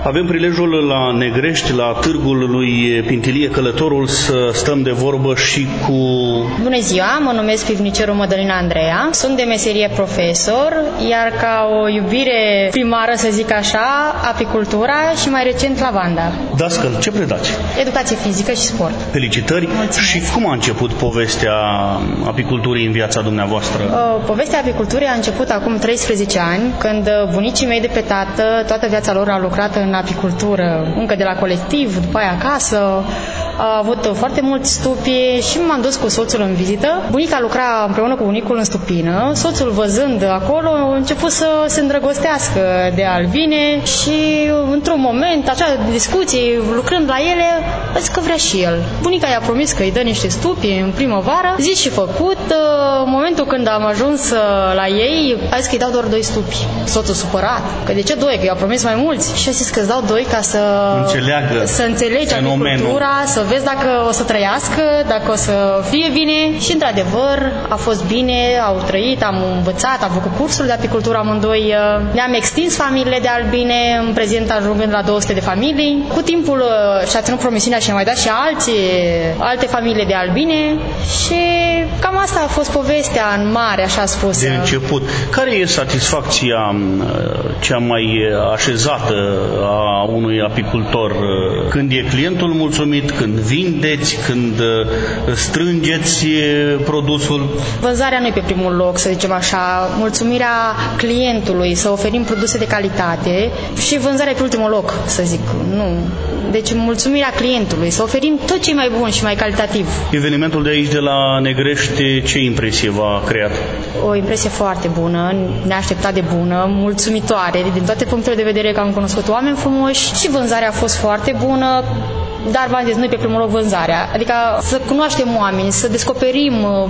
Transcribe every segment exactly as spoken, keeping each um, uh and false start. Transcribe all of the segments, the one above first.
Avem prilejul la Negrești, la târgul lui Pintilie Călătorul, să stăm de vorbă și cu... Bună ziua, mă numesc pivnicerul Mădălina Andreea, sunt de meserie profesor, iar ca o iubire primară, să zic așa, apicultura și mai recent lavanda. Dascăl, ce predați? Educație fizică și sport. Felicitări. Mulțumesc. Și cum a început povestea apiculturii în viața dumneavoastră? Uh, povestea apiculturii a început acum treisprezece ani, când bunicii mei de pe tată, toată viața lor au lucrat în apicultură, încă de la colectiv, după aia acasă. A avut foarte mulți stupi și m-am dus cu soțul în vizită. Bunica lucra împreună cu bunicul în stupină. Soțul, văzând acolo, a început să se îndrăgostească de albine și într-un moment, așa, discuții, lucrând la ele, a zis că vrea și el. Bunica i-a promis că îi dă niște stupi în primăvară. Zis și făcut. În momentul când am ajuns la ei, a zis că îi dau doar doi stupi. Soțul supărat. Că de ce doi? Că i-au promis mai mulți. Și a zis că îți dau doi ca să înțeleagă, să înțelegi apicultura, să vezi dacă o să trăiască, dacă o să fie bine. Și într-adevăr a fost bine, au trăit, am învățat, am făcut cursul de apicultură amândoi, ne-am extins familiile de albine, în prezent ajungând la două sute de familii. Cu timpul și-a ținut promisiunea și ne-a mai dat și alții, alte familii de albine și cam asta a fost povestea în mare, așa spus. De început. Care e satisfacția cea mai așezată a unui apicultor? Când e clientul mulțumit, când vindeți, când strângeți produsul? Vânzarea nu e pe primul loc, să zicem așa. Mulțumirea clientului, să oferim produse de calitate, și vânzarea e pe ultimul loc, să zic. Nu. Deci mulțumirea clientului, să oferim tot ce e mai bun și mai calitativ. Evenimentul de aici, de la Negrești, ce impresie v-a creat? O impresie foarte bună, neașteptat de bună, mulțumitoare, din toate punctele de vedere, că am cunoscut oameni frumoși și vânzarea a fost foarte bună. Dar, v-am zis, nu e pe primul loc vânzarea. Adică să cunoaștem oameni, să descoperim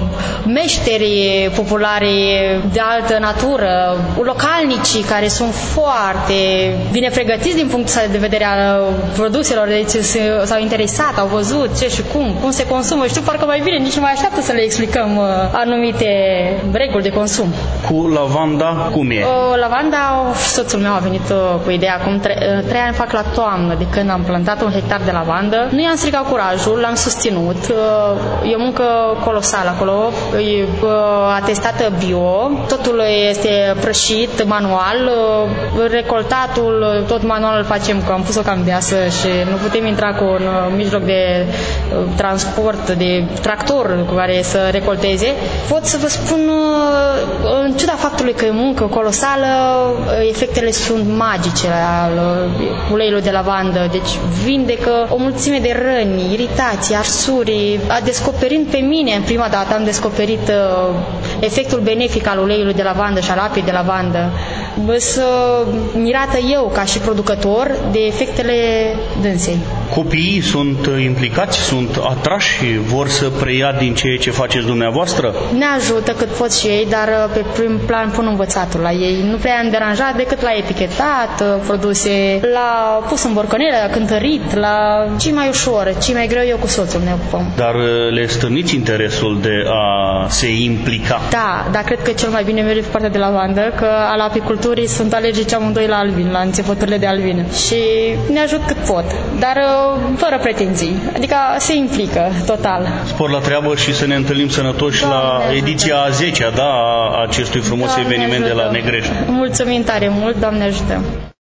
meșteri populare de altă natură, localnicii care sunt foarte bine pregătiți din punctul de vedere al produselor, deci s-au interesat, au văzut ce și cum, cum se consumă. Știu, parcă mai bine, nici nu mai așteaptă să le explicăm anumite reguli de consum. Cu lavanda, cum e? O, lavanda, soțul meu a venit cu ideea acum trei, trei ani fac la toamnă, de când am plantat un hectar de lavandă. Nu i-am stricat curajul, l-am susținut. E o muncă colosală acolo, e atestată bio, totul este prășit manual, recoltatul tot manual îl facem, că am pus-o cam deasă și nu putem intra cu un mijloc de transport, de tractor cu care să recolteze. Pot să vă spun, în ciuda faptului că e muncă colosală, efectele sunt magice al uleiului de lavandă, deci vindecă o mulțime de răni, iritații, arsuri. Descoperind pe mine, în prima dată am descoperit uh, efectul benefic al uleiului de lavandă și al apei de lavandă. Să mirată eu, ca și producător, de efectele dânsei. Copiii sunt implicați, sunt atrași și vor să preia din ceea ce faceți dumneavoastră? Ne ajută cât pot și ei, dar pe prim plan pun învățatul la ei. Nu prea am deranjat decât la etichetat produse, la pus în borcanele, la cântărit, la ce mai ușor, ce mai greu, eu cu soțul ne ocupăm. Dar le stârniți interesul de a se implica? Da, dar cred că cel mai bine merge pe partea de lavandă, că al apiculturii sunt alergici amândoi la albine, la înțepăturile de albine. Și ne ajut cât pot, dar fără pretenții. Adică se implică total. Spor la treabă și să ne întâlnim sănătoși. Doamne la ajută. Ediția a zecea, da, a acestui frumos Doamne eveniment ajută. De la Negrești. Mulțumim tare mult, Doamne ajută!